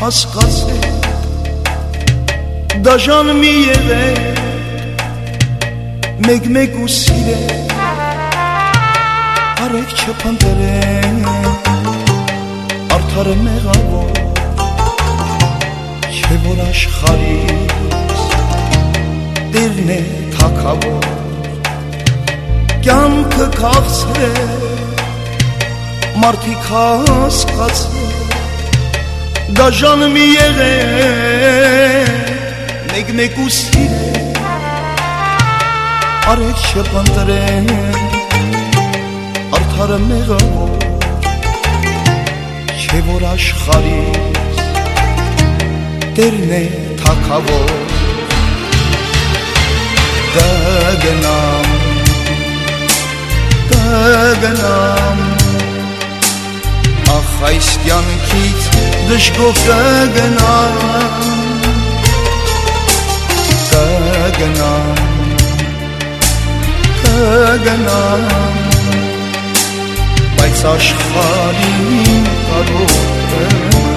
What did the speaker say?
հասկացել դաժան մի եղել մեկ ու սիրել արեք չփնտրել արդարը մեղավոր չէ որ աշխարհիս դերն է թագավոր կյանքը քաղցրել մարդիկ հասկացել դաժան մի եղել մեկ ու սիրել արեք չփնտրել արդարը մեղավոր չէ որ աշխարհիս դերն է թագավոր կգնամ ախ այս կյանքից դժգոհ կգնամ բայց աշխարհին կարող